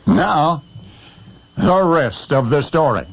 Now, the rest of the story.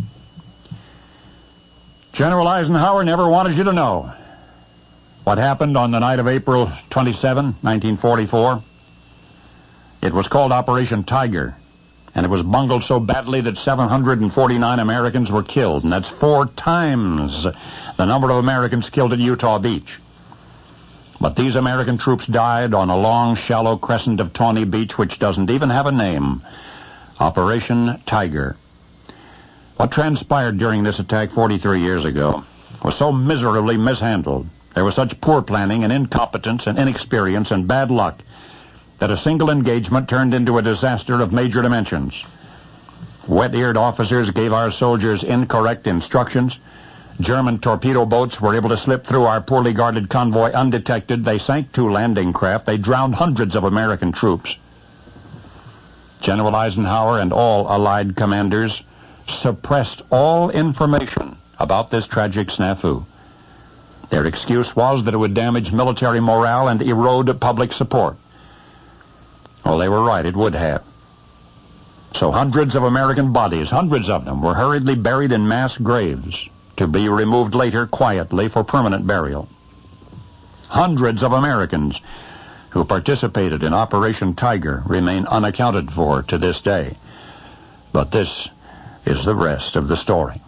General Eisenhower never wanted you to know what happened on the night of April 27, 1944. It was called Operation Tiger, and it was bungled so badly that 749 Americans were killed, and that's 4 times the number of Americans killed at Utah Beach. But these American troops died on a long, shallow crescent of tawny beach which doesn't even have a name. Operation Tiger. What transpired during this attack 43 years ago was so miserably mishandled. There was such poor planning and incompetence and inexperience and bad luck that a single engagement turned into a disaster of major dimensions. Wet-eared officers gave our soldiers incorrect instructions. German torpedo boats were able to slip through our poorly guarded convoy undetected. They sank 2 landing craft. They drowned hundreds of American troops. General Eisenhower and all Allied commanders suppressed all information about this tragic snafu. Their excuse was that it would damage military morale and erode public support. Well, they were right, it would have. So hundreds of American bodies, hundreds of them, were hurriedly buried in mass graves to be removed later quietly for permanent burial. Hundreds of Americans who participated in Operation Tiger remain unaccounted for to this day. But this is the rest of the story.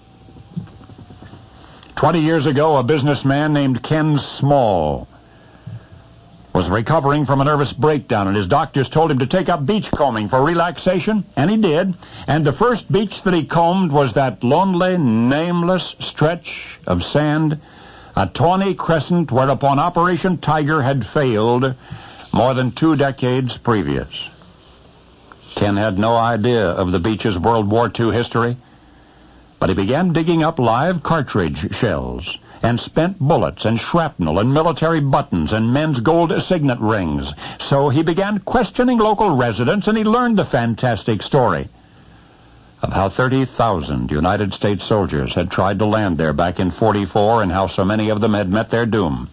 20 years ago, a businessman named Ken Small was recovering from a nervous breakdown, and his doctors told him to take up beachcombing for relaxation, and he did. And the first beach that he combed was that lonely, nameless stretch of sand, a tawny crescent whereupon Operation Tiger had failed more than 2 decades previous. Ken had no idea of the beach's World War II history, but he began digging up live cartridge shells and spent bullets and shrapnel and military buttons and men's gold signet rings. So he began questioning local residents, and he learned the fantastic story of how 30,000 United States soldiers had tried to land there back in 44 and how so many of them had met their doom.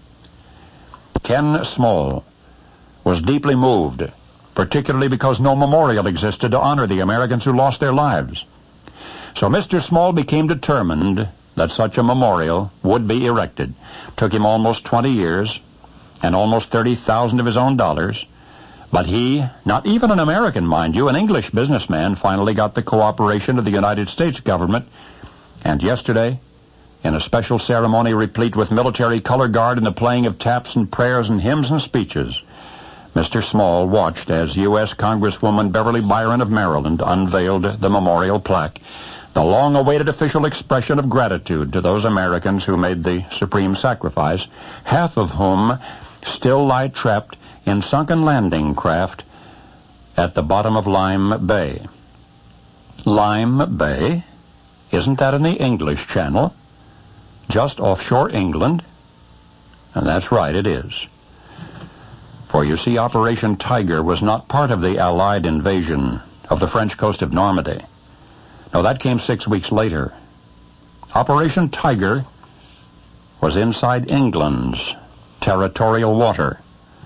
Ken Small was deeply moved, particularly because no memorial existed to honor the Americans who lost their lives. So Mr. Small became determined that such a memorial would be erected. Took him almost 20 years and almost 30,000 of his own dollars. But he, not even an American, mind you, an English businessman, finally got the cooperation of the United States government. And yesterday, in a special ceremony replete with military color guard and the playing of taps and prayers and hymns and speeches, Mr. Small watched as U.S. Congresswoman Beverly Byron of Maryland unveiled the memorial plaque, the long-awaited official expression of gratitude to those Americans who made the supreme sacrifice, half of whom still lie trapped in sunken landing craft at the bottom of Lime Bay. Lime Bay? Isn't that in the English Channel? Just offshore England? And that's right, it is. For you see, Operation Tiger was not part of the Allied invasion of the French coast of Normandy. No, that came 6 weeks later. Operation Tiger was inside England's territorial water.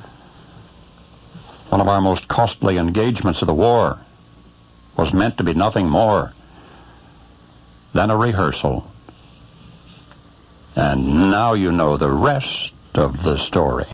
One of our most costly engagements of the war was meant to be nothing more than a rehearsal. And now you know the rest of the story.